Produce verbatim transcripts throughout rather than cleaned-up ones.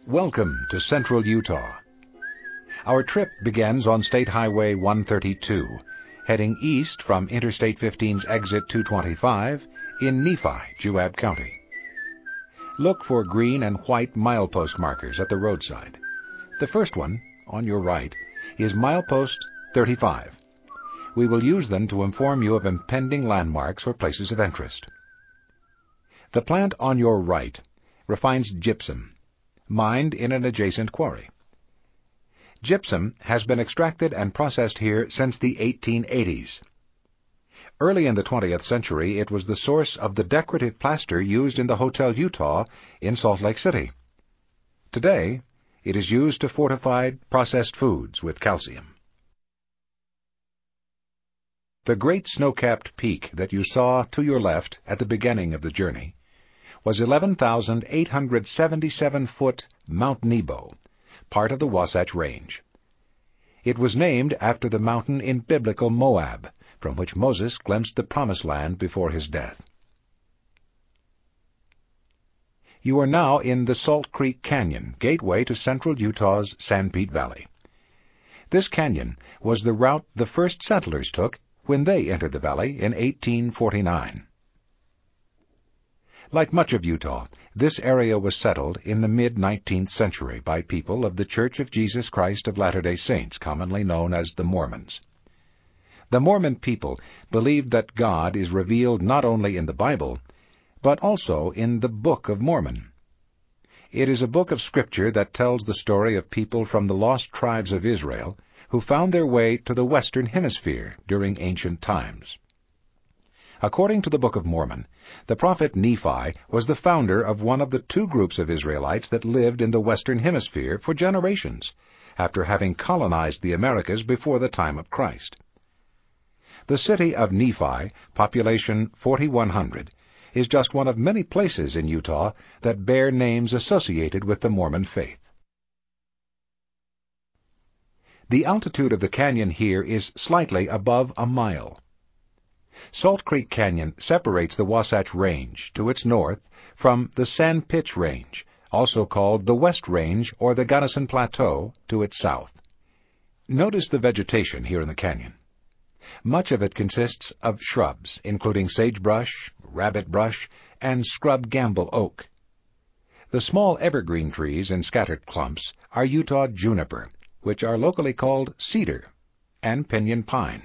Welcome to Central Utah. Our trip begins on State Highway one thirty-two, heading east from Interstate fifteen's exit two twenty-five in Nephi, Juab County. Look for green and white milepost markers at the roadside. The first one, on your right, is milepost thirty-five. We will use them to inform you of impending landmarks or places of interest. The plant on your right refines gypsum, mined in an adjacent quarry. Gypsum has been extracted and processed here since the eighteen eighties. Early in the twentieth century, it was the source of the decorative plaster used in the Hotel Utah in Salt Lake City. Today, it is used to fortify processed foods with calcium. The great snow-capped peak that you saw to your left at the beginning of the journey was eleven thousand eight hundred seventy-seven foot Mount Nebo, part of the Wasatch Range. It was named after the mountain in biblical Moab, from which Moses glimpsed the Promised Land before his death. You are now in the Salt Creek Canyon, gateway to central Utah's Sanpete Valley. This canyon was the route the first settlers took when they entered the valley in eighteen forty-nine. Like much of Utah, this area was settled in the mid-nineteenth century by people of the Church of Jesus Christ of Latter-day Saints, commonly known as the Mormons. The Mormon people believed that God is revealed not only in the Bible, but also in the Book of Mormon. It is a book of Scripture that tells the story of people from the lost tribes of Israel who found their way to the Western Hemisphere during ancient times. According to the Book of Mormon, the prophet Nephi was the founder of one of the two groups of Israelites that lived in the Western Hemisphere for generations, after having colonized the Americas before the time of Christ. The city of Nephi, population forty-one hundred, is just one of many places in Utah that bear names associated with the Mormon faith. The altitude of the canyon here is slightly above a mile. Salt Creek Canyon separates the Wasatch Range to its north from the Sanpete Range, also called the West Range or the Gunnison Plateau, to its south. Notice the vegetation here in the canyon. Much of it consists of shrubs, including sagebrush, rabbit brush, and scrub gamble oak. The small evergreen trees in scattered clumps are Utah juniper, which are locally called cedar, and pinyon pine.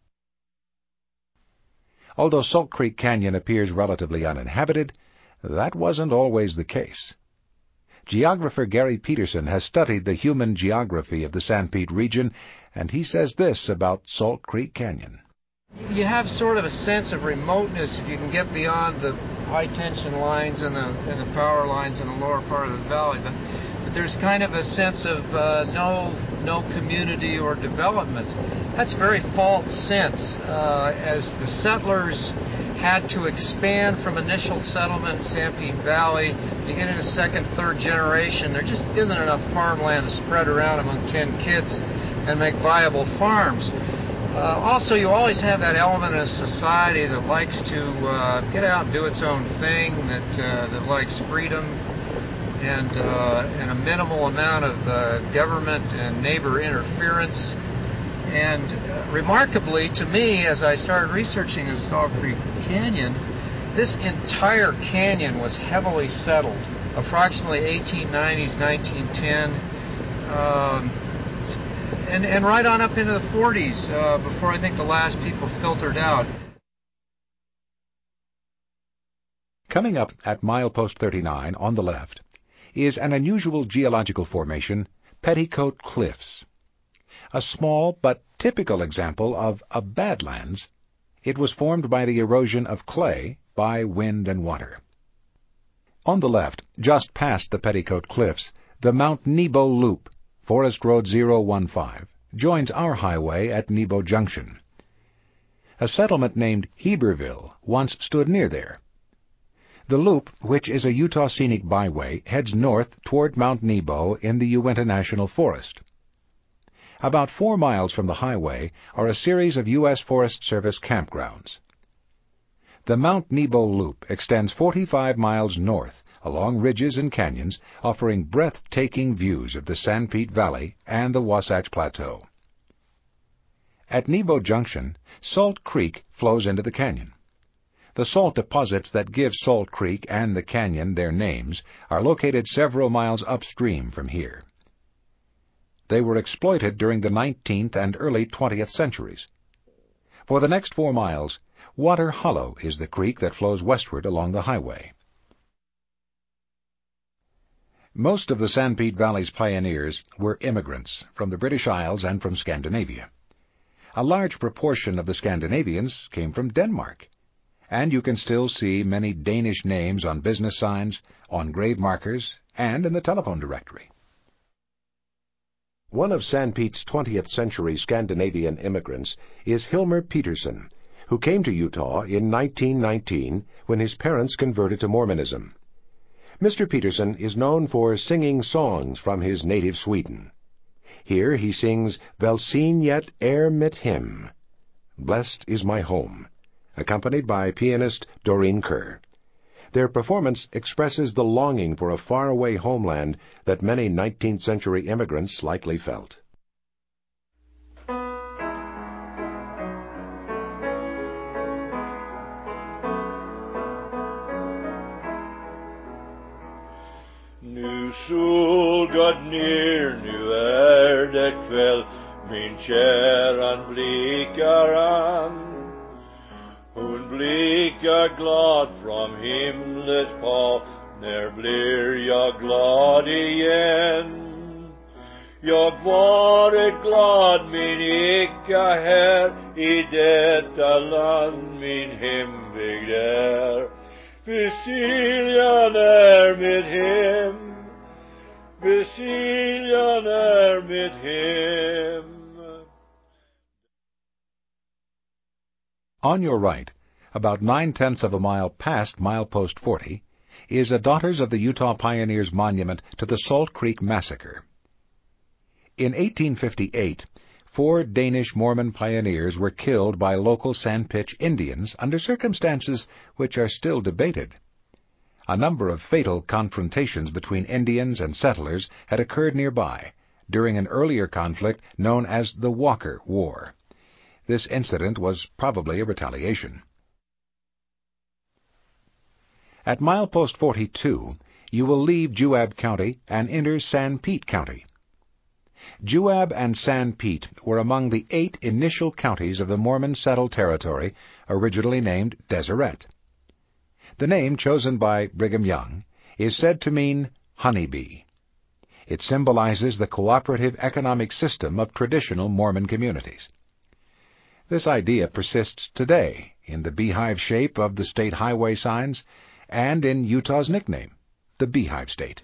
Although Salt Creek Canyon appears relatively uninhabited, that wasn't always the case. Geographer Gary Peterson has studied the human geography of the Sanpete region, and he says this about Salt Creek Canyon. You have sort of a sense of remoteness if you can get beyond the high-tension lines and the, and the power lines in the lower part of the valley, but, but there's kind of a sense of uh, no, no community or development. That's a very false sense, uh, as the settlers had to expand from initial settlement in Sanpete Valley. You get into second, third generation, there just isn't enough farmland to spread around among ten kids and make viable farms. Uh, also, you always have that element of society that likes to uh, get out and do its own thing, that uh, that likes freedom and uh, and a minimal amount of uh, government and neighbor interference. And uh, remarkably, to me, as I started researching the Salt Creek Canyon, this entire canyon was heavily settled, approximately eighteen nineties, nineteen ten. Um, And, and right on up into the forties, uh, before I think the last people filtered out. Coming up at milepost thirty-nine on the left is an unusual geological formation, Petticoat Cliffs. A small but typical example of a badlands, it was formed by the erosion of clay by wind and water. On the left, just past the Petticoat Cliffs, the Mount Nebo Loop, Forest Road zero one five, joins our highway at Nebo Junction. A settlement named Heberville once stood near there. The loop, which is a Utah Scenic Byway, heads north toward Mount Nebo in the Uinta National Forest. About four miles from the highway are a series of U S Forest Service campgrounds. The Mount Nebo Loop extends forty-five miles north along ridges and canyons, offering breathtaking views of the Sanpete Valley and the Wasatch Plateau. At Nebo Junction, Salt Creek flows into the canyon. The salt deposits that give Salt Creek and the canyon their names are located several miles upstream from here. They were exploited during the nineteenth and early twentieth centuries. For the next four miles, Water Hollow is the creek that flows westward along the highway. Most of the Sanpete Valley's pioneers were immigrants from the British Isles and from Scandinavia. A large proportion of the Scandinavians came from Denmark, and you can still see many Danish names on business signs, on grave markers, and in the telephone directory. One of Sanpete's twentieth century Scandinavian immigrants is Hilmer Petersen, who came to Utah in nineteen nineteen when his parents converted to Mormonism. Mister Petersen is known for singing songs from his native Sweden. Here he sings Velsignet är mitt hem, Blessed is my home, accompanied by pianist Doreen Kerr. Their performance expresses the longing for a faraway homeland that many nineteenth century immigrants likely felt. Nu sol gått ner, nu är det kväll, min käran blickar an. Hon blickar glad från himlets hav, när blir jag glad igen? Jag varit glad min eka här, i detta land min hembygd är. Besiljan är mitt hem, Besiljan är mitt hem. On your right, about nine-tenths of a mile past milepost forty, is a Daughters of the Utah Pioneers monument to the Salt Creek Massacre. In eighteen fifty-eight, four Danish Mormon pioneers were killed by local Sandpitch Indians under circumstances which are still debated. A number of fatal confrontations between Indians and settlers had occurred nearby during an earlier conflict known as the Walker War. This incident was probably a retaliation. At milepost forty-two, you will leave Juab County and enter Sanpete County. Juab and Sanpete were among the eight initial counties of the Mormon settled territory originally named Deseret. The name chosen by Brigham Young is said to mean honeybee. It symbolizes the cooperative economic system of traditional Mormon communities. This idea persists today in the beehive shape of the state highway signs and in Utah's nickname, the Beehive State.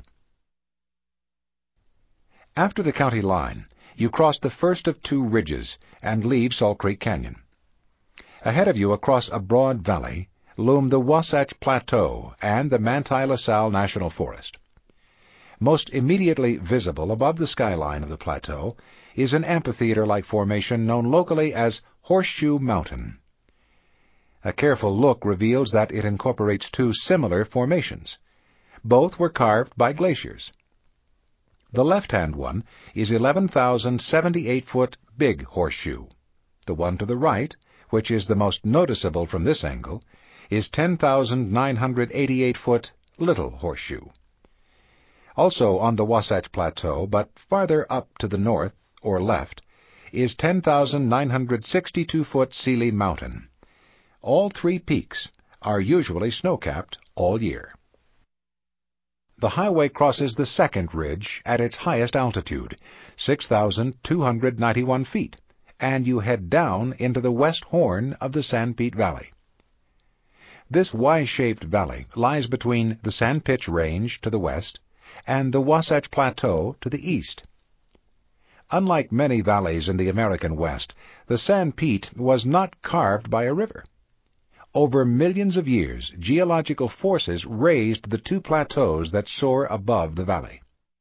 After the county line, you cross the first of two ridges and leave Salt Creek Canyon. Ahead of you across a broad valley loom the Wasatch Plateau and the Manti-La Sal National Forest. Most immediately visible above the skyline of the plateau is an amphitheater-like formation known locally as Horseshoe Mountain. A careful look reveals that it incorporates two similar formations. Both were carved by glaciers. The left-hand one is eleven thousand seventy-eight foot Big Horseshoe. The one to the right, which is the most noticeable from this angle, is ten thousand nine hundred eighty-eight foot Little Horseshoe. Also on the Wasatch Plateau, but farther up to the north, or left, is ten thousand nine hundred sixty-two foot Seeley Mountain. All three peaks are usually snow-capped all year. The highway crosses the second ridge at its highest altitude, six thousand two hundred ninety-one feet, and you head down into the west horn of the Sanpete Valley. This Y-shaped valley lies between the Sandpitch Range to the west and the Wasatch Plateau to the east. Unlike many valleys in the American West, the Sanpete was not carved by a river. Over millions of years, geological forces raised the two plateaus that soar above the valley.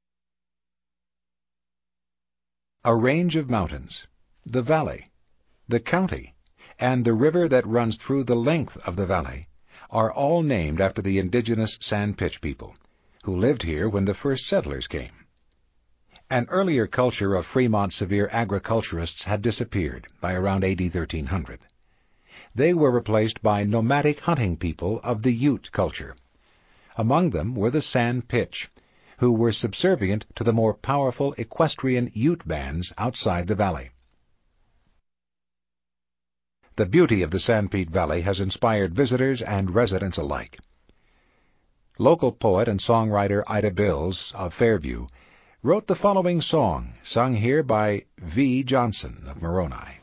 A range of mountains, the valley, the county, and the river that runs through the length of the valley are all named after the indigenous Sandpitch people, who lived here when the first settlers came. An earlier culture of Fremont's severe agriculturists had disappeared by around A D thirteen hundred. They were replaced by nomadic hunting people of the Ute culture. Among them were the San Pitch, who were subservient to the more powerful equestrian Ute bands outside the valley. The beauty of the Sanpete Valley has inspired visitors and residents alike. Local poet and songwriter Ida Bills of Fairview wrote the following song, sung here by V. Johnson of Moroni.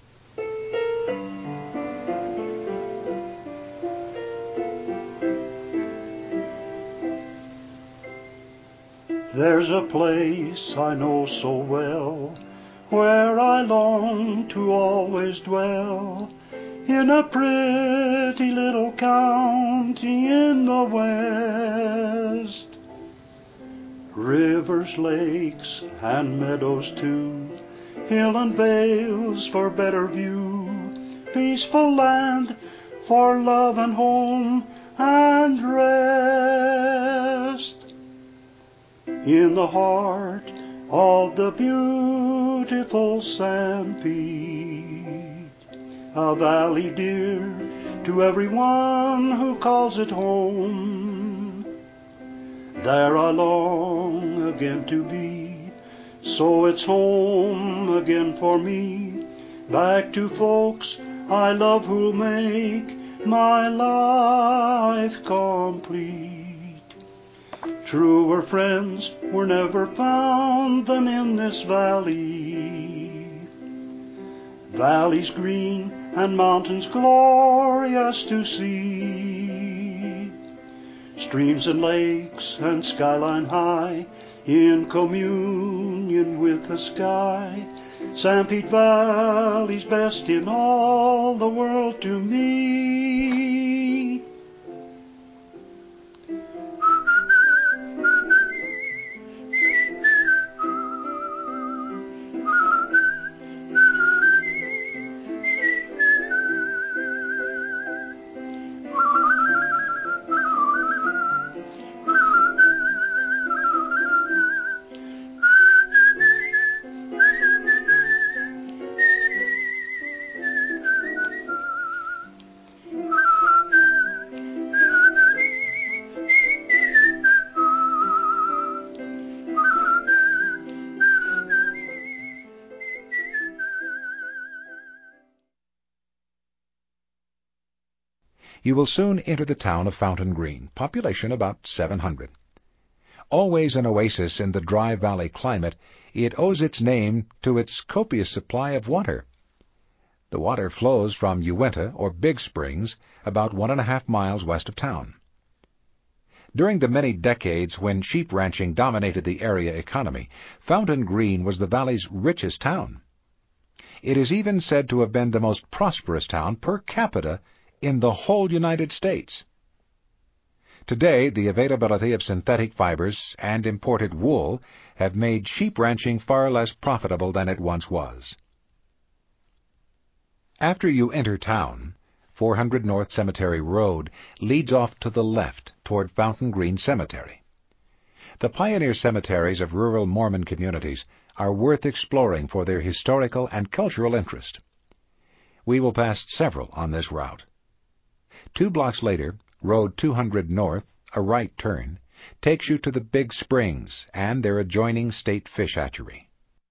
There's a place I know so well, where I long to always dwell, in a pretty little county in the west. Rivers, lakes, and meadows too, hill and vales for better view, peaceful land for love and home and rest. In the heart of the beautiful Sanpete, a valley dear to everyone who calls it home. There I long again to be, so it's home again for me, back to folks I love who'll make my life complete. Truer friends were never found than in this valley. Valleys green and mountains glorious to see. Streams and lakes and skyline high in communion with the sky. Sanpete Valley's best in all the world to me. You will soon enter the town of Fountain Green, population about seven hundred. Always an oasis in the dry valley climate, it owes its name to its copious supply of water. The water flows from Uinta, or Big Springs, about one and a half miles west of town. During the many decades when sheep ranching dominated the area economy, Fountain Green was the valley's richest town. It is even said to have been the most prosperous town per capita in the whole United States. Today, the availability of synthetic fibers and imported wool have made sheep ranching far less profitable than it once was. After you enter town, four hundred North Cemetery Road leads off to the left toward Fountain Green Cemetery. The pioneer cemeteries of rural Mormon communities are worth exploring for their historical and cultural interest. We will pass several on this route. Two blocks later, Road two hundred North, a right turn, takes you to the Big Springs and their adjoining state fish hatchery.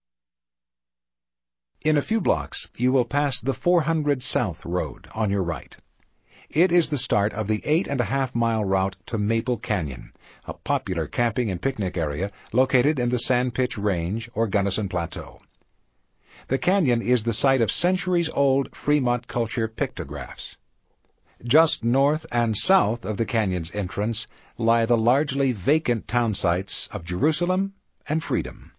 In a few blocks, you will pass the four hundred South Road on your right. It is the start of the eight and a half mile route to Maple Canyon, a popular camping and picnic area located in the Sandpitch Range or Gunnison Plateau. The canyon is the site of centuries-old Fremont culture pictographs. Just north and south of the canyon's entrance lie the largely vacant town sites of Jerusalem and Freedom.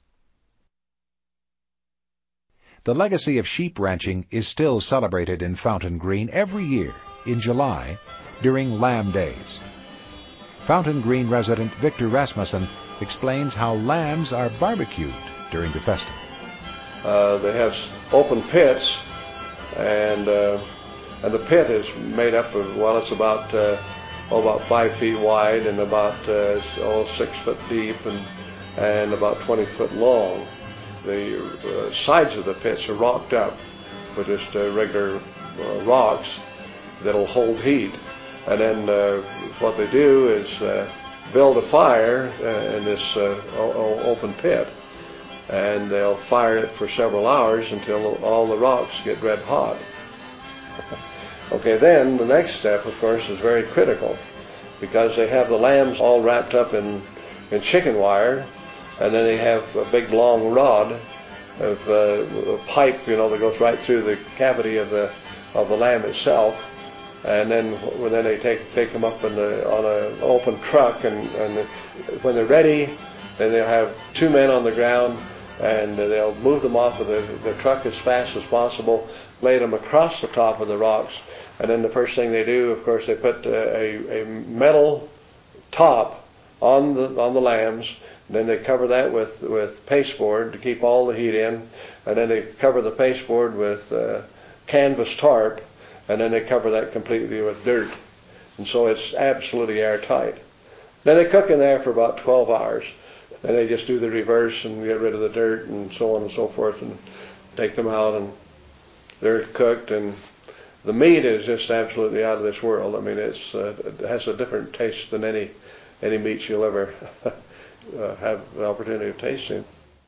The legacy of sheep ranching is still celebrated in Fountain Green every year in July during Lamb Days. Fountain Green resident Victor Rasmussen explains how lambs are barbecued during the festival. Uh, they have open pits, and uh, and the pit is made up of, well, it's about uh, oh, about five feet wide and about uh, oh, six foot deep and, and about twenty foot long. The uh, sides of the pits are rocked up with just uh, regular uh, rocks that'll hold heat. And then uh, what they do is uh, build a fire uh, in this uh, open pit. And they'll fire it for several hours until all the rocks get red hot. Okay, then the next step, of course, is very critical, because they have the lambs all wrapped up in, in chicken wire, and then they have a big long rod of uh, a pipe, you know, that goes right through the cavity of the of the lamb itself, and then when then they take take them up in the, on an open truck, and, and when they're ready, then they'll have two men on the ground, and they'll move them off of the, the truck as fast as possible, lay them across the top of the rocks, and then the first thing they do, of course, they put a, a metal top on the on the lambs. And then they cover that with with pasteboard to keep all the heat in, and then they cover the pasteboard with uh, canvas tarp, and then they cover that completely with dirt, and so it's absolutely airtight. Then they cook in there for about twelve hours. And they just do the reverse and get rid of the dirt and so on and so forth, and take them out, and they're cooked, and the meat is just absolutely out of this world. I mean, it's uh, it has a different taste than any any meat you'll ever uh, have the opportunity of tasting.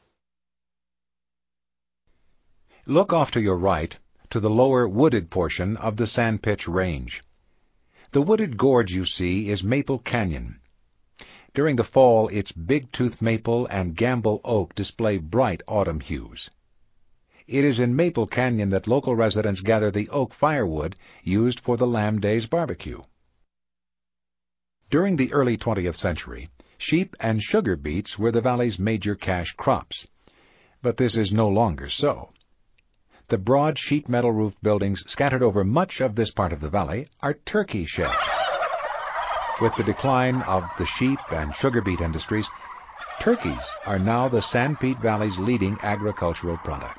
Look off to your right to the lower wooded portion of the Sandpitch Range. The wooded gorge you see is Maple Canyon. During the fall, its big-tooth maple and gamble oak display bright autumn hues. It is in Maple Canyon that local residents gather the oak firewood used for the Lamb Days barbecue. During the early twentieth century, sheep and sugar beets were the valley's major cash crops. But this is no longer so. The broad sheet metal roof buildings scattered over much of this part of the valley are turkey sheds. With the decline of the sheep and sugar beet industries, turkeys are now the Sanpete Valley's leading agricultural product.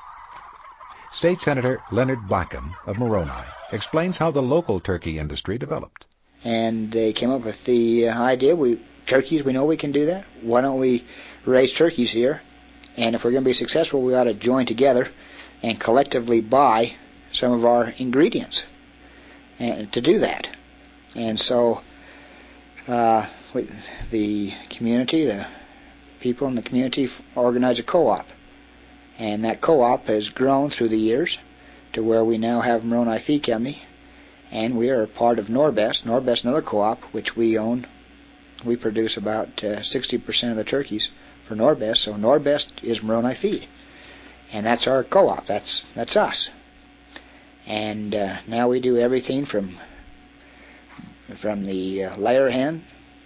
State Senator Leonard Blackham of Moroni explains how the local turkey industry developed. And they came up with the idea, we turkeys, we know we can do that. Why don't we raise turkeys here? And if we're going to be successful, we ought to join together and collectively buy some of our ingredients and to do that. And so Uh, the community, the people in the community organize a co-op, and that co-op has grown through the years to where we now have Moroni Feed Company, and we are part of Norbest. Norbest, another co-op, which we own. We produce about uh, sixty percent of the turkeys for Norbest, so Norbest is Moroni Feed, and that's our co-op. That's that's us. And uh, now we do everything from from the uh, layer hen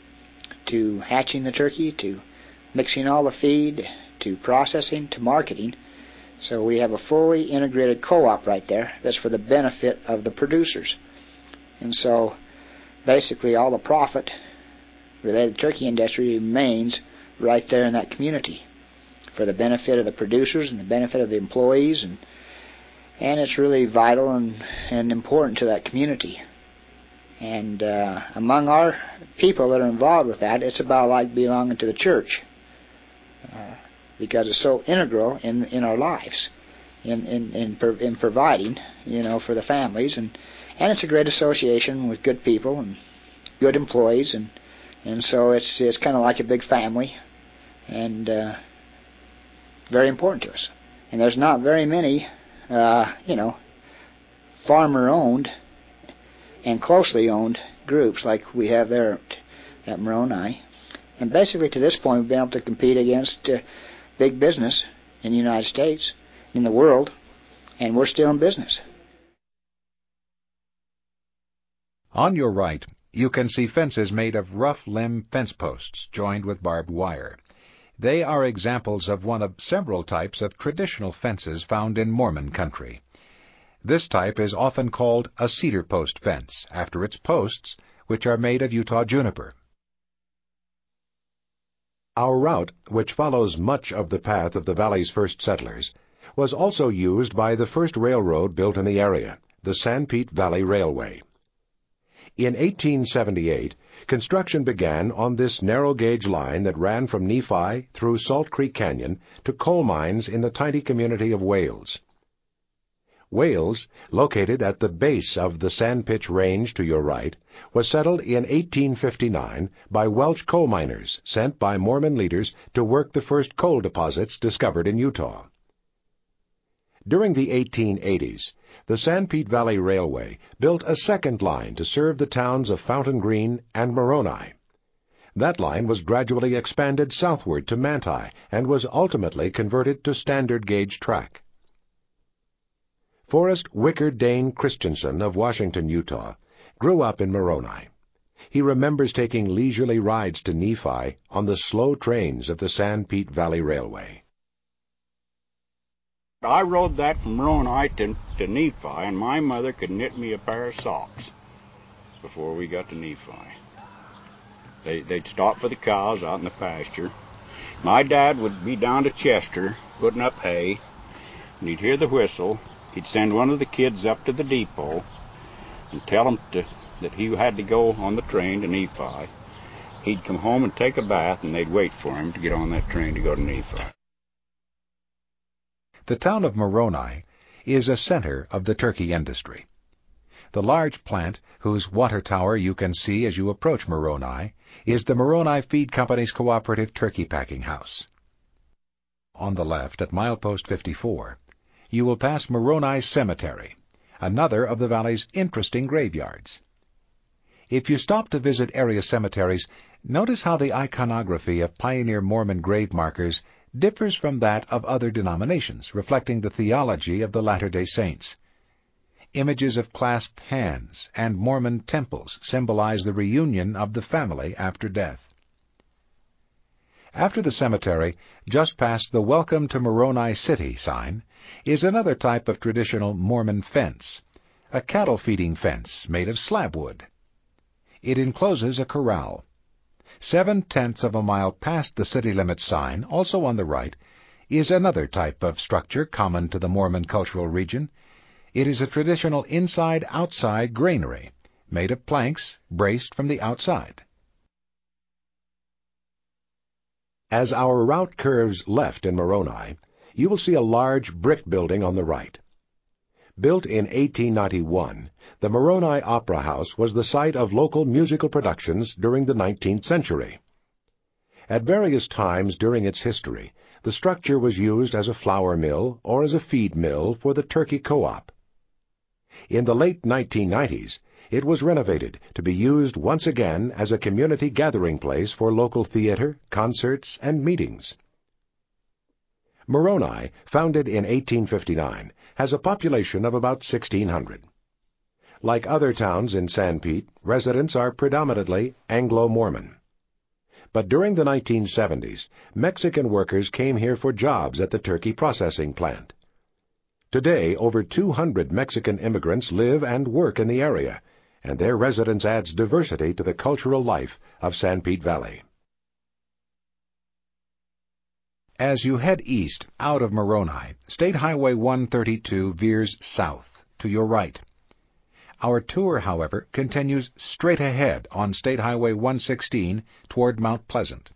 to hatching the turkey, to mixing all the feed, to processing, to marketing. So we have a fully integrated co-op right there that's for the benefit of the producers. And so basically all the profit related to the turkey industry remains right there in that community for the benefit of the producers and the benefit of the employees, and and it's really vital and, and important to that community. And uh, among our people that are involved with that, it's about like belonging to the church, uh, because it's so integral in in our lives, in in in, in providing, you know, for the families, and and it's a great association with good people and good employees, and and so it's it's kind of like a big family, and uh, very important to us. And there's not very many, uh, you know, farmer-owned and closely owned groups like we have there at, at Moroni. And basically to this point we've been able to compete against uh, big business in the United States, in the world, and we're still in business. On your right, you can see fences made of rough limb fence posts joined with barbed wire. They are examples of one of several types of traditional fences found in Mormon country. This type is often called a cedar post fence, after its posts, which are made of Utah juniper. Our route, which follows much of the path of the valley's first settlers, was also used by the first railroad built in the area, the Sanpete Valley Railway. In eighteen seventy-eight, construction began on this narrow-gauge line that ran from Nephi through Salt Creek Canyon to coal mines in the tiny community of Wales. Wales, located at the base of the Sandpitch Range to your right, was settled in eighteen fifty-nine by Welsh coal miners sent by Mormon leaders to work the first coal deposits discovered in Utah. During the eighteen eighties, the Sanpete Valley Railway built a second line to serve the towns of Fountain Green and Moroni. That line was gradually expanded southward to Manti and was ultimately converted to standard gauge track. Forrest Wicker Dane Christensen of Washington, Utah, grew up in Moroni. He remembers taking leisurely rides to Nephi on the slow trains of the Sanpete Valley Railway. I rode that from Moroni to, to Nephi, and my mother could knit me a pair of socks before we got to Nephi. They, they'd stop for the cows out in the pasture. My dad would be down to Chester putting up hay, and he'd hear the whistle. He'd send one of the kids up to the depot and tell them to, that he had to go on the train to Nephi. He'd come home and take a bath, and they'd wait for him to get on that train to go to Nephi. The town of Moroni is a center of the turkey industry. The large plant, whose water tower you can see as you approach Moroni, is the Moroni Feed Company's cooperative turkey packing house. On the left, at milepost fifty-four, you will pass Moroni Cemetery, another of the valley's interesting graveyards. If you stop to visit area cemeteries, notice how the iconography of pioneer Mormon grave markers differs from that of other denominations, reflecting the theology of the Latter-day Saints. Images of clasped hands and Mormon temples symbolize the reunion of the family after death. After the cemetery, just past the Welcome to Moroni City sign, is another type of traditional Mormon fence, a cattle-feeding fence made of slab wood. It encloses a corral. Seven-tenths of a mile past the city limits sign, also on the right, is another type of structure common to the Mormon cultural region. It is a traditional inside-outside granary, made of planks braced from the outside. As our route curves left in Moroni, you will see a large brick building on the right. Built in eighteen ninety-one, the Moroni Opera House was the site of local musical productions during the nineteenth century. At various times during its history, the structure was used as a flour mill or as a feed mill for the Turkey Co-op. In the late nineteen nineties, it was renovated to be used once again as a community gathering place for local theater, concerts, and meetings. Moroni, founded in eighteen fifty-nine, has a population of about sixteen hundred. Like other towns in Sanpete, residents are predominantly Anglo-Mormon. But during the nineteen seventies, Mexican workers came here for jobs at the turkey processing plant. Today, over two hundred Mexican immigrants live and work in the area, and their residence adds diversity to the cultural life of Sanpete Valley. As you head east out of Moroni, State Highway one thirty-two veers south to your right. Our tour, however, continues straight ahead on State Highway one sixteen toward Mount Pleasant.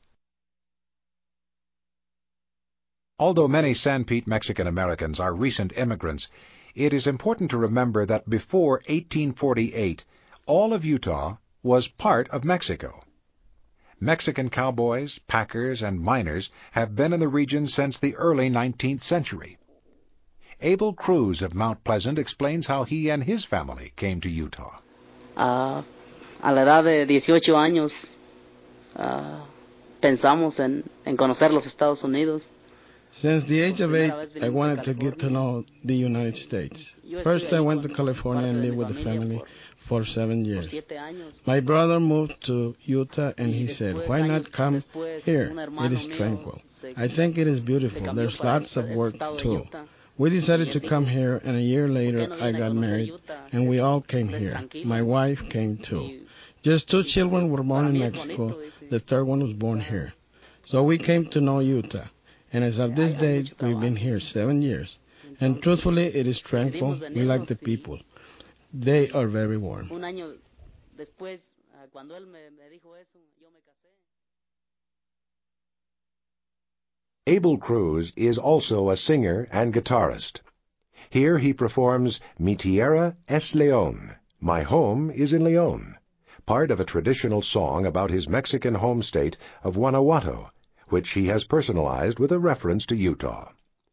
Although many Sanpete Mexican Americans are recent immigrants, it is important to remember that before eighteen forty-eight, all of Utah was part of Mexico. Mexican cowboys, packers, and miners have been in the region since the early nineteenth century. Abel Cruz of Mount Pleasant explains how he and his family came to Utah. Uh, a la edad de dieciocho años, uh, pensamos en, en conocer los Estados Unidos. Since the age of eight, I wanted to get to know the United States. First, I went to California and lived with the family for seven years. My brother moved to Utah and he said, why not come here? It is tranquil. I think it is beautiful. There's lots of work too. We decided to come here, and a year later I got married and we all came here. My wife came too. Just two children were born in Mexico. The third one was born here. So we came to know Utah. And as of this date, we've been here seven years. And truthfully, it is tranquil. We like the people. They are very warm. después, uh, cuando él me, me dijo eso, yo me casé. Abel Cruz is also a singer and guitarist. Here he performs Mi Tierra es León, My Home is in León, part of a traditional song about his Mexican home state of Guanajuato, which he has personalized with a reference to Utah.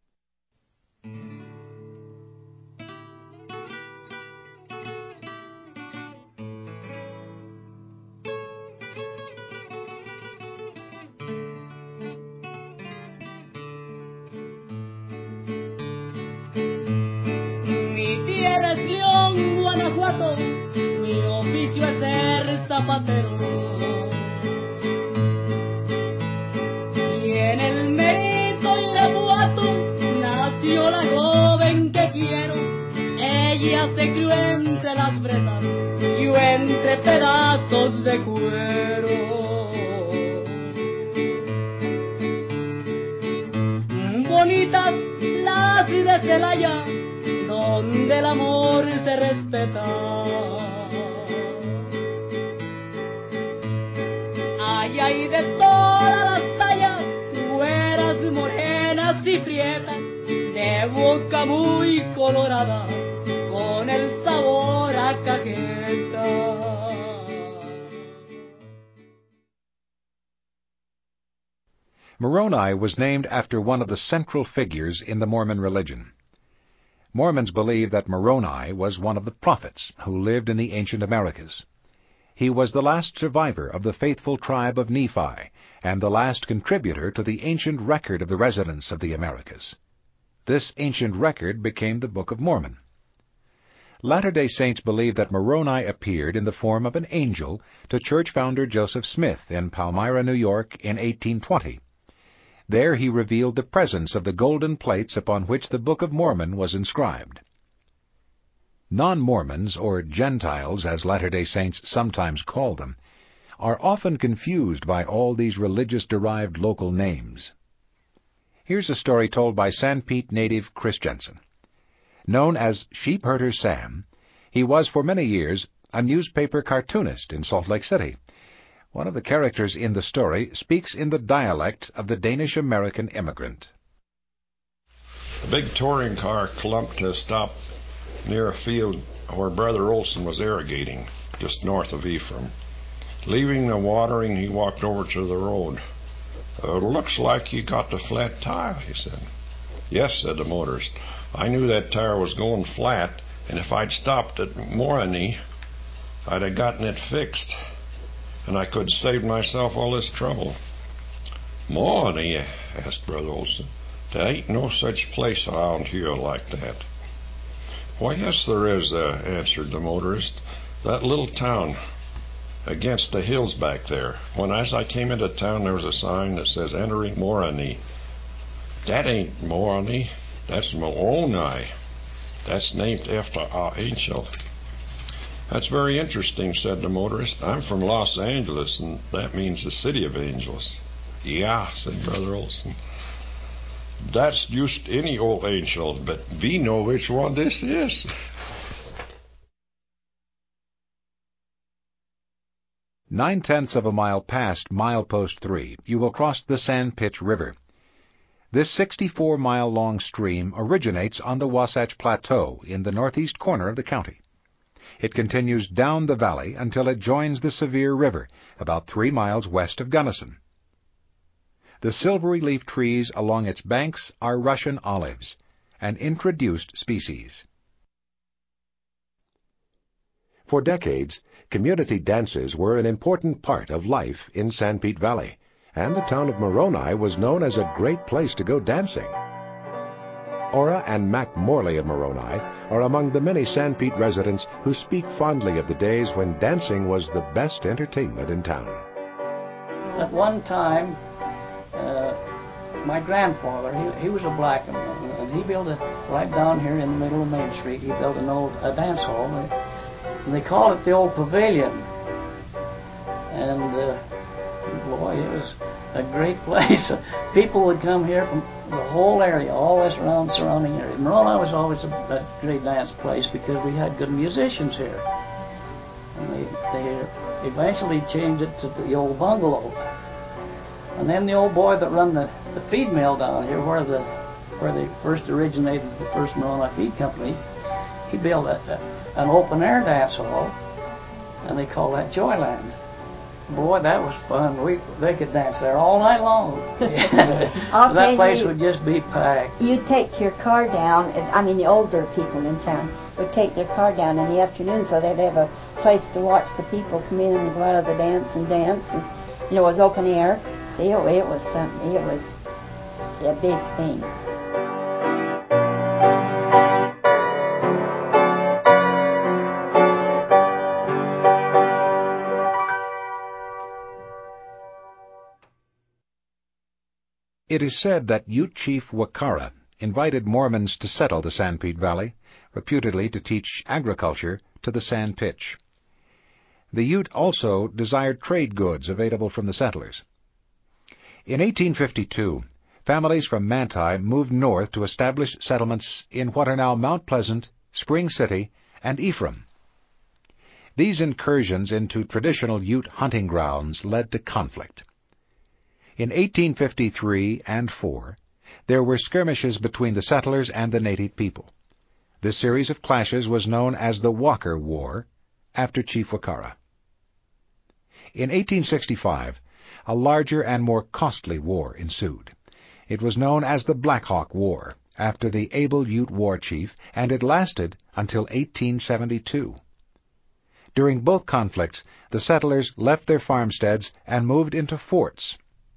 Guanajuato, mi oficio es ser zapatero. Y en el Merito Irapuato nació la joven que quiero. Ella se crió entre las fresas, yo entre pedazos de cuero. Bonitas las de Celaya, donde el amor se respeta. Ay, ay, de todas las tallas, güeras, morenas y prietas, de boca muy colorada, con el sabor a cajeta. Moroni was named after one of the central figures in the Mormon religion. Mormons believe that Moroni was one of the prophets who lived in the ancient Americas. He was the last survivor of the faithful tribe of Nephi and the last contributor to the ancient record of the residents of the Americas. This ancient record became the Book of Mormon. Latter-day Saints believe that Moroni appeared in the form of an angel to church founder Joseph Smith in Palmyra, New York in eighteen twenty. There he revealed the presence of the golden plates upon which the Book of Mormon was inscribed. Non-Mormons, or Gentiles as Latter-day Saints sometimes call them, are often confused by all these religious-derived local names. Here's a story told by Sanpete native Chris Jensen. Known as Sheepherder Sam, he was for many years a newspaper cartoonist in Salt Lake City. One of the characters in the story speaks in the dialect of the Danish-American immigrant. A big touring car clumped to a stop near a field where Brother Olson was irrigating, just north of Ephraim. Leaving the watering, he walked over to the road. Uh, looks like you got the flat tire, he said. Yes, said the motorist. I knew that tire was going flat, and if I'd stopped at Moroni, I'd have gotten it fixed, and I could have saved myself all this trouble. Moroni? Asked Brother Olson. There ain't no such place around here like that. Why, yes, there is, uh, answered the motorist. That little town against the hills back there. When as I came into town, there was a sign that says, entering Moroni. That ain't Moroni. That's Moroni. That's named after our angel. That's very interesting, said the motorist. I'm from Los Angeles, and that means the city of angels. Yeah, said Brother Olson. That's just any old angel, but we know which one this is. Nine-tenths of a mile past Milepost three, you will cross the Sandpitch River. This sixty-four mile long stream originates on the Wasatch Plateau in the northeast corner of the county. It continues down the valley until it joins the Sevier River, about three miles west of Gunnison. The silvery leaf trees along its banks are Russian olives, an introduced species. For decades, community dances were an important part of life in Sanpete Valley, and the town of Moroni was known as a great place to go dancing. Ora and Mac Morley of Moroni are among the many Sanpete residents who speak fondly of the days when dancing was the best entertainment in town. At one time, uh, my grandfather, he, he was a black man, and he built a, right down here in the middle of Main Street, he built an old a dance hall, and they called it the Old Pavilion. And uh, boy, it was a great place. People would come here from the whole area, all this around surrounding area. Moroni was always a, a great dance place because we had good musicians here. And they they eventually changed it to the old bungalow. And then the old boy that run the, the feed mill down here, where the where they first originated the first Moroni Feed Company, he built a, a, an open air dance hall, and they call that Joyland. Boy, that was fun. We they could dance there all night long. So that place you, would just be packed. You take your car down. I mean, the older people in town would take their car down in the afternoon, so they'd have a place to watch the people come in and go out of the dance and dance. And you know, it was open air. It, it was something. It was a big thing. It is said that Ute Chief Wakara invited Mormons to settle the Sanpete Valley, reputedly to teach agriculture to the San Pitch. The Ute also desired trade goods available from the settlers. In eighteen fifty-two, families from Manti moved north to establish settlements in what are now Mount Pleasant, Spring City, and Ephraim. These incursions into traditional Ute hunting grounds led to conflict. In eighteen fifty-three and four, there were skirmishes between the settlers and the native people. This series of clashes was known as the Walker War, after Chief Wakara. In eighteen sixty-five, a larger and more costly war ensued. It was known as the Black Hawk War, after the able Ute war chief, and it lasted until eighteen seventy-two. During both conflicts, the settlers left their farmsteads and moved into forts.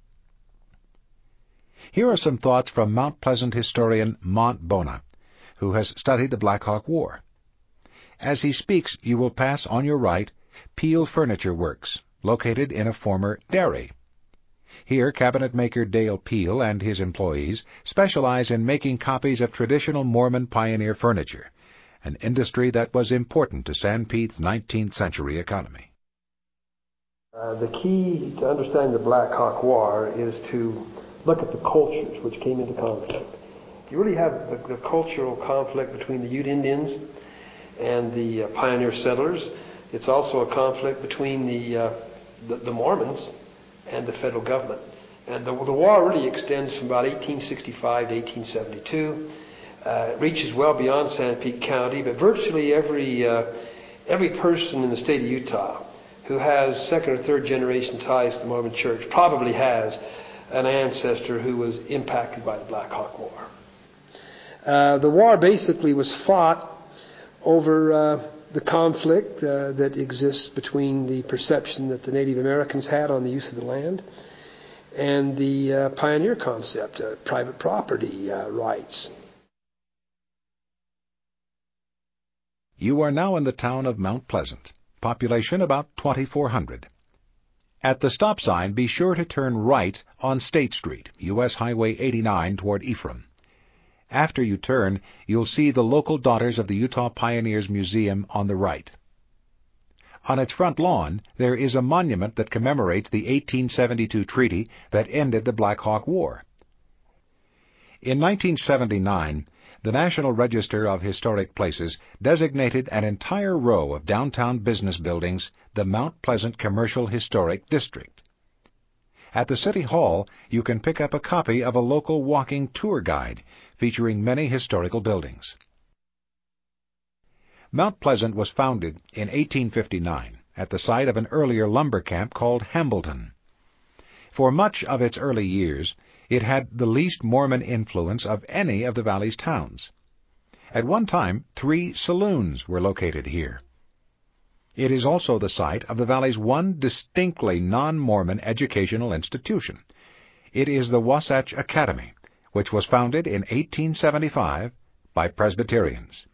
Here are some thoughts from Mount Pleasant historian Mont Bona, who has studied the Black Hawk War. As he speaks, you will pass on your right Peel Furniture Works, located in a former dairy. Here, cabinetmaker Dale Peel and his employees specialize in making copies of traditional Mormon pioneer furniture, an industry that was important to Sanpete's nineteenth century economy. Uh, the key to understanding the Black Hawk War is to look at the cultures which came into conflict. You really have the, the cultural conflict between the Ute Indians and the uh, pioneer settlers. It's also a conflict between the, uh, the the Mormons and the federal government. And the, the war really extends from about eighteen sixty-five to eighteen seventy-two. Uh, it reaches well beyond Sanpete County, but virtually every uh, every person in the state of Utah who has second or third generation ties to the Mormon Church probably has an ancestor who was impacted by the Black Hawk War. Uh, the war basically was fought over uh, the conflict uh, that exists between the perception that the Native Americans had on the use of the land and the uh, pioneer concept, uh, private property uh, rights. You are now in the town of Mount Pleasant, population about twenty-four hundred. At the stop sign, be sure to turn right on State Street, U S Highway eighty-nine toward Ephraim. After you turn, you'll see the local Daughters of the Utah Pioneers Museum on the right. On its front lawn, there is a monument that commemorates the eighteen seventy-two treaty that ended the Black Hawk War. In nineteen seventy-nine, the National Register of Historic Places designated an entire row of downtown business buildings the Mount Pleasant Commercial Historic District. At the City Hall, you can pick up a copy of a local walking tour guide featuring many historical buildings. Mount Pleasant was founded in eighteen fifty-nine at the site of an earlier lumber camp called Hambleton. For much of its early years, it had the least Mormon influence of any of the valley's towns. At one time, three saloons were located here. It is also the site of the valley's one distinctly non-Mormon educational institution. It is the Wasatch Academy, which was founded in eighteen seventy-five by Presbyterians.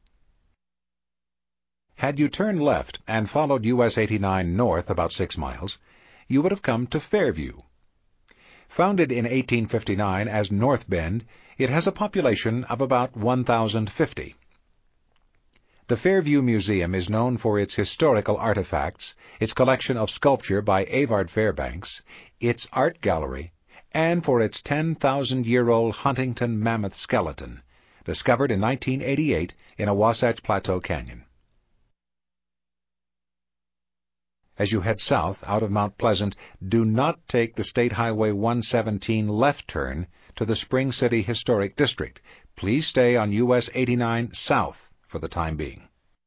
Had you turned left and followed U S eighty-nine north about six miles, you would have come to Fairview. Founded in eighteen fifty-nine as North Bend, it has a population of about one thousand fifty. The Fairview Museum is known for its historical artifacts, its collection of sculpture by Avard Fairbanks, its art gallery, and for its ten thousand year old Huntington mammoth skeleton, discovered in nineteen eighty-eight in a Wasatch Plateau canyon. As you head south out of Mount Pleasant, do not take the State Highway one seventeen left turn to the Spring City Historic District. Please stay on U S eighty-nine south for the time being.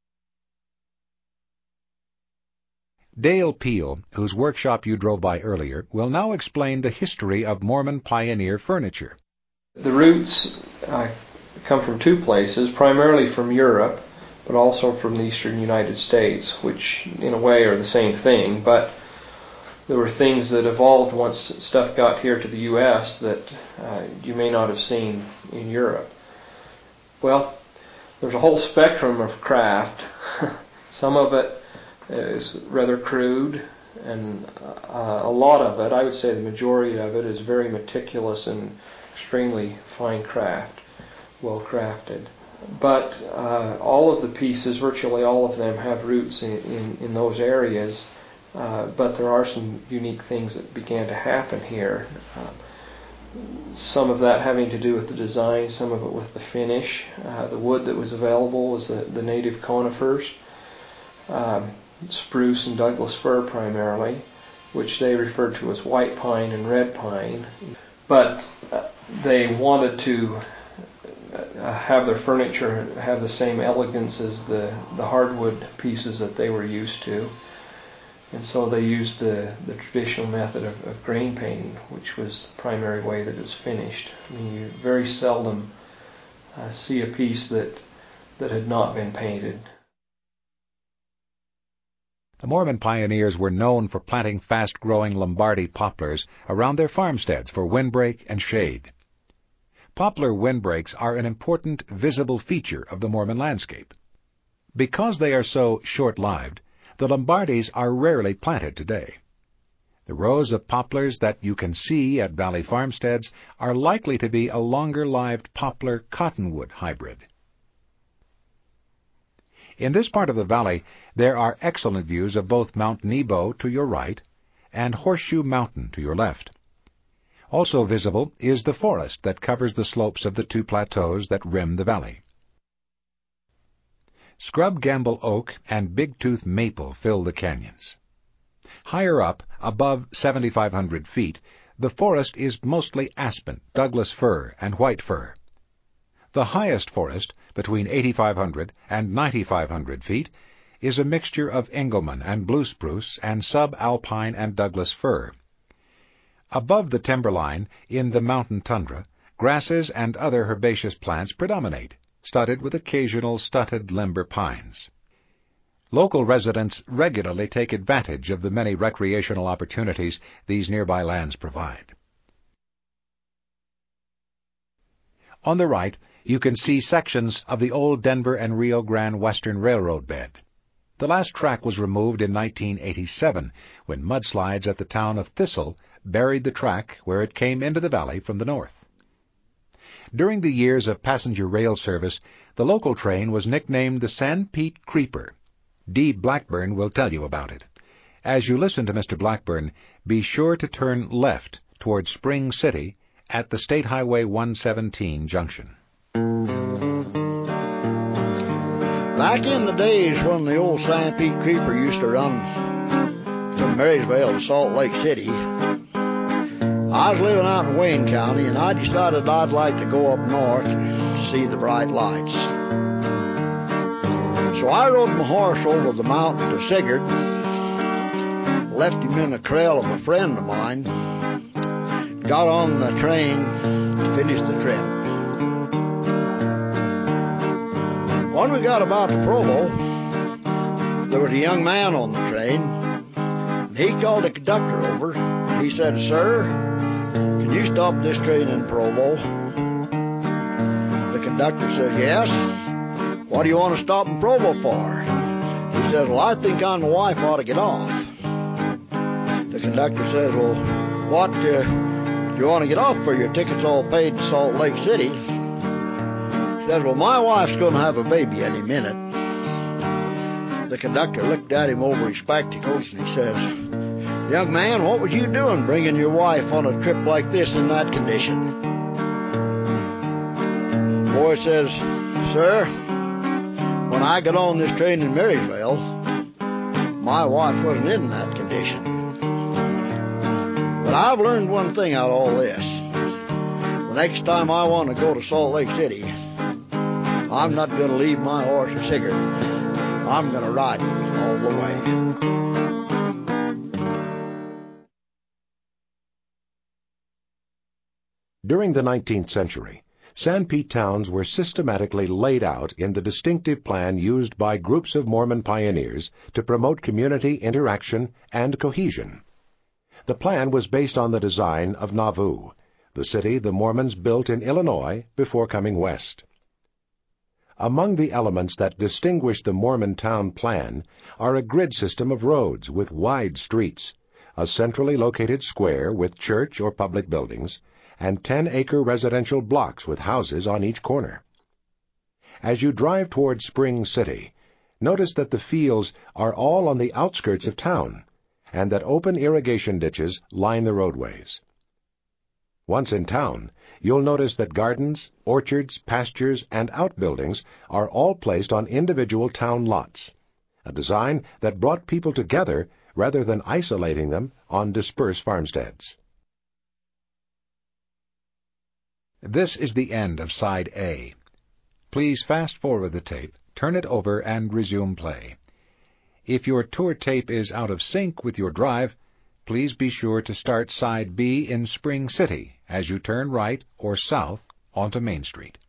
Dale Peel, whose workshop you drove by earlier, will now explain the history of Mormon pioneer furniture. The roots uh, come from two places, primarily from Europe, but also from the eastern United States, which in a way are the same thing, but there were things that evolved once stuff got here to the U S that uh, you may not have seen in Europe. Well, there's a whole spectrum of craft. Some of it is rather crude, and uh, a lot of it, I would say the majority of it, is very meticulous and extremely fine craft, well crafted. But uh, all of the pieces, virtually all of them, have roots in, in, in those areas, uh, but there are some unique things that began to happen here. Uh, some of that having to do with the design, some of it with the finish. Uh, the wood that was available was the, the native conifers, uh, spruce and Douglas fir primarily, which they referred to as white pine and red pine. But uh, they wanted to uh, have their furniture have the same elegance as the, the hardwood pieces that they were used to. And so they used the, the traditional method of, of grain painting, which was the primary way that it's finished. I mean, you very seldom uh, see a piece that, that had not been painted. The Mormon pioneers were known for planting fast-growing Lombardy poplars around their farmsteads for windbreak and shade. Poplar windbreaks are an important visible feature of the Mormon landscape. Because they are so short-lived, the Lombardys are rarely planted today. The rows of poplars that you can see at valley farmsteads are likely to be a longer-lived poplar-cottonwood hybrid. In this part of the valley, there are excellent views of both Mount Nebo to your right and Horseshoe Mountain to your left. Also visible is the forest that covers the slopes of the two plateaus that rim the valley. Scrub Gamble oak and big-tooth maple fill the canyons. Higher up, above seventy-five hundred feet, the forest is mostly aspen, Douglas fir, and white fir. The highest forest, between eighty-five hundred and ninety-five hundred feet, is a mixture of Engelmann and blue spruce and subalpine and Douglas fir. Above the timberline, in the mountain tundra, grasses and other herbaceous plants predominate, studded with occasional stunted limber pines. Local residents regularly take advantage of the many recreational opportunities these nearby lands provide. On the right, you can see sections of the old Denver and Rio Grande Western Railroad bed. The last track was removed in nineteen eighty-seven, when mudslides at the town of Thistle buried the track where it came into the valley from the north. During the years of passenger rail service, the local train was nicknamed the San Pete Creeper. Dee Blackburn will tell you about it. As you listen to Mister Blackburn, be sure to turn left toward Spring City at the State Highway one seventeen junction. Back in the days when the old San Pete Creeper used to run from Marysville to Salt Lake City, I was living out in Wayne County, and I decided I'd like to go up north and see the bright lights. So I rode my horse over the mountain to Sigurd, left him in the trail of a friend of mine, got on the train to finish the trip. When we got about to Provo, there was a young man on the train, and he called the conductor over. He said, "Sir, can you stop this train in Provo?" The conductor says, "Yes. What do you want to stop in Provo for?" He says, "Well, I think I and my wife ought to get off." The conductor says, "Well, what uh, do you want to get off for? Your ticket's all paid to Salt Lake City." He says, "Well, my wife's going to have a baby any minute." The conductor looked at him over his spectacles and he says, "Young man, what was you doing bringing your wife on a trip like this in that condition?" The boy says, "Sir, when I got on this train in Marysville, my wife wasn't in that condition. But I've learned one thing out of all this. The next time I want to go to Salt Lake City, I'm not going to leave my horse a cigarette. I'm going to ride him all the way. During the nineteenth century, Sanpete towns were systematically laid out in the distinctive plan used by groups of Mormon pioneers to promote community interaction and cohesion. The plan was based on the design of Nauvoo, the city the Mormons built in Illinois before coming west. Among the elements that distinguish the Mormon town plan are a grid system of roads with wide streets, a centrally located square with church or public buildings, and ten-acre residential blocks with houses on each corner. As you drive toward Spring City, notice that the fields are all on the outskirts of town, and that open irrigation ditches line the roadways. Once in town, you'll notice that gardens, orchards, pastures, and outbuildings are all placed on individual town lots, a design that brought people together rather than isolating them on dispersed farmsteads. This is the end of Side A. Please fast-forward the tape, turn it over, and resume play. If your tour tape is out of sync with your drive, please be sure to start Side B in Spring City as you turn right or south onto Main Street.